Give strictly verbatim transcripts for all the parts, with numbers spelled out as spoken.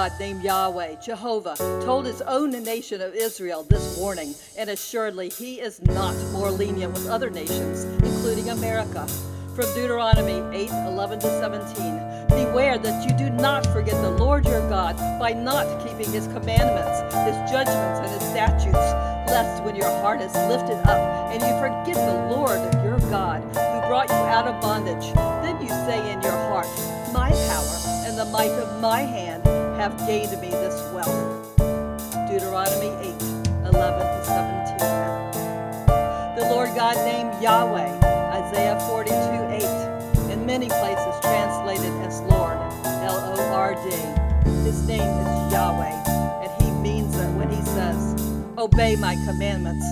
God named Yahweh, Jehovah, told his own nation of Israel this warning, and assuredly he is not more lenient with other nations, including America. From Deuteronomy eight, eleven to seventeen, beware that you do not forget the Lord your God by not keeping his commandments, his judgments, and his statutes, lest when your heart is lifted up and you forget the Lord your God, who brought you out of bondage, then you say in your heart, my power and the might of my hand have gained me this wealth. Deuteronomy eight, eleven to seventeen. The Lord God named Yahweh, Isaiah forty-two, eight, in many places translated as Lord, L O R D. His name is Yahweh, and he means it when he says, obey my commandments.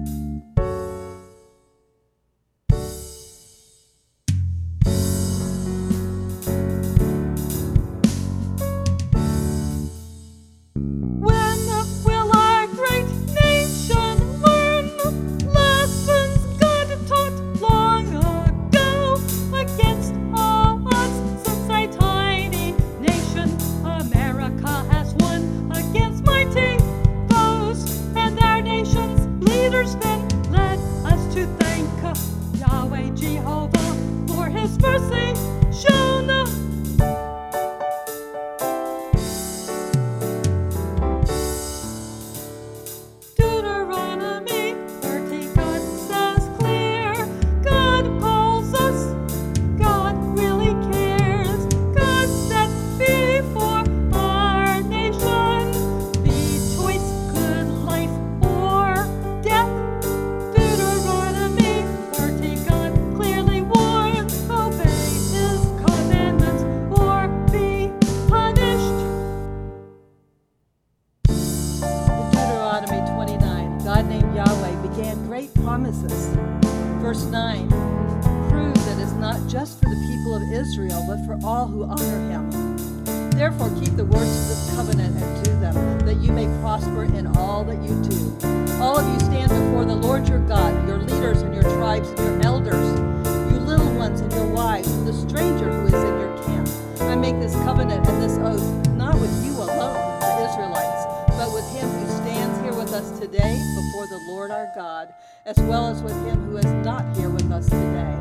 Verse nine, prove that it's not just for the people of Israel, but for all who honor him. Therefore keep the words of this covenant and do them, that you may prosper in all that you do. All of you stand before the Lord your God, your leaders and your tribes and your elders, you little ones and your wives, and the stranger who is in your camp. I make this covenant and this oath, not with you alone, the Israelites, but with him who stands here with us today before the Lord our God, as well as with him who is not here with us today.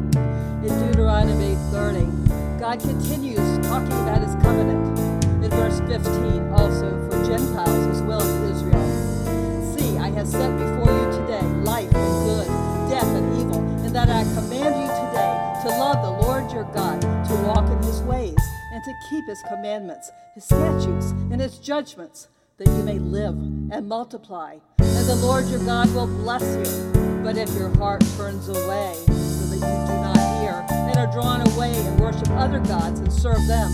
In Deuteronomy thirty, God continues talking about his covenant. In verse fifteen, also for Gentiles as well as Israel. See, I have set before you today life and good, death and evil, and that I command you today to love the Lord your God, to walk in his ways, and to keep his commandments, his statutes, and his judgments, that you may live and multiply. And the Lord your God will bless you. But if your heart turns away, so that you do not hear, and are drawn away and worship other gods and serve them,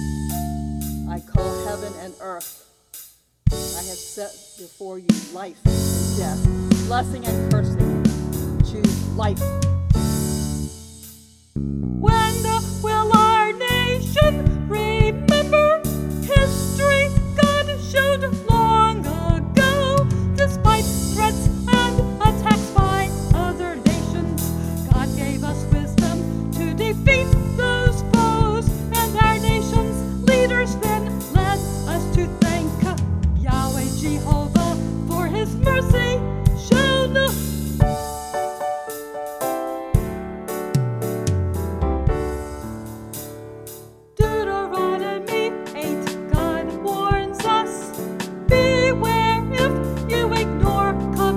I call heaven and earth. I have set before you life and death, blessing and cursing. Choose life. When will our nation remember history God showed long ago? Despite threats and attacks by other nations, God gave us wisdom to defeat those foes, and our nation's leaders then led us to thank Yahweh Jehovah for his mercy shown. Deuteronomy eight, God warns us, beware if you ignore commandments.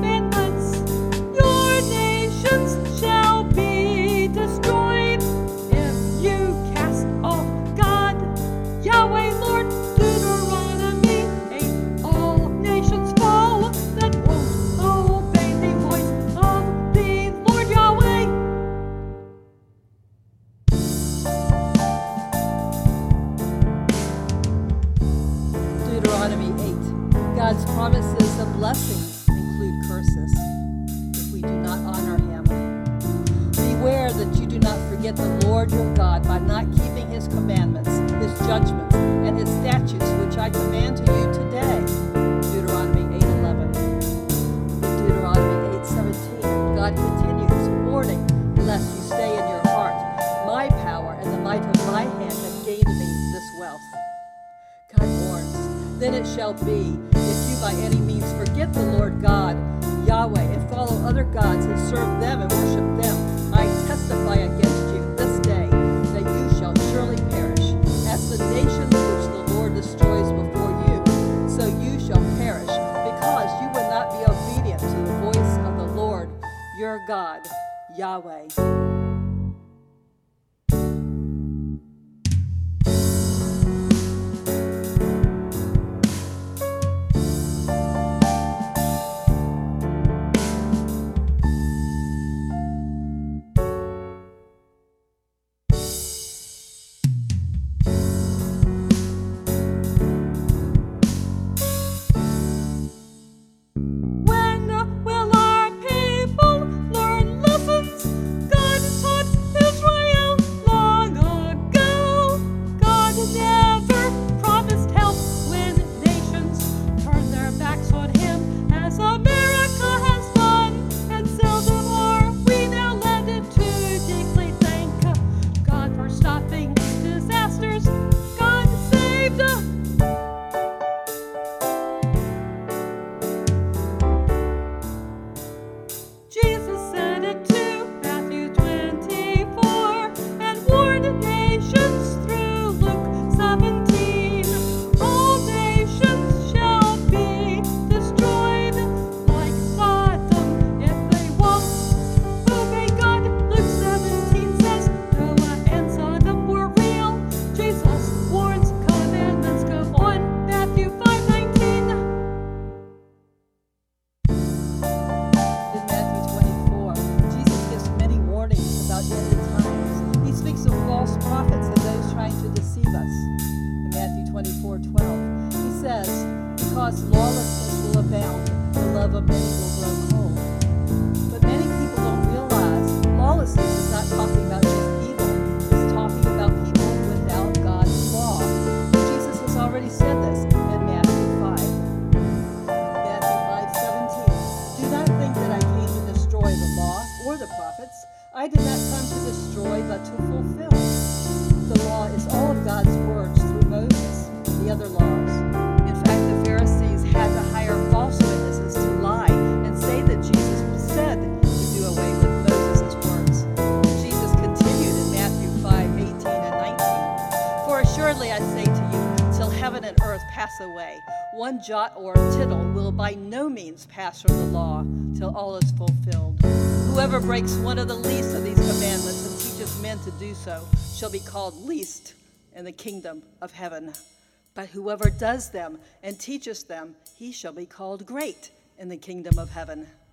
Then it shall be, if you by any means forget the Lord God, Yahweh, and follow other gods and serve them and worship them, I testify against you this day that you shall surely perish. As the nations which the Lord destroys before you, so you shall perish, because you would not be obedient to the voice of the Lord your God, Yahweh. When will our people learn lessons God taught Israel long ago? God never promised help when nations turn their backs on Him, as America has done, and seldom are we now led to deeply thank God for stopping disasters. God saved us. Jesus said it to Matthew twenty-four and warned nations through Luke seventeen. All nations shall be destroyed like Sodom if they won't obey God. Luke seventeen says Noah and Sodom were real. Jesus warns, commandments go on. Matthew five nineteen. In Matthew twenty-four, Jesus gives many warnings about end times. He speaks of false prophets and those trying to deceive us. In Matthew twenty-four twelve, he says, because lawlessness will abound, the love of many will grow cold. But many people don't realize lawlessness is not talking about just evil. It's talking about people without God's law. Jesus has already said this in Matthew five. Matthew five seventeen. Do not think that I came to destroy the law or the prophets. I did not come to destroy, but to fulfill. The law is all of God's words through Moses, the other laws. In fact, the Pharisees had to hire false witnesses to lie and say that Jesus said to do away with Moses' words. Jesus continued in Matthew five eighteen and nineteen. For assuredly I say to you, till heaven and earth pass away, one jot or tittle will by no means pass from the law till all is fulfilled. Whoever breaks one of the least of these commandments and teaches men to do so shall be called least in the kingdom of heaven. But whoever does them and teaches them, he shall be called great in the kingdom of heaven.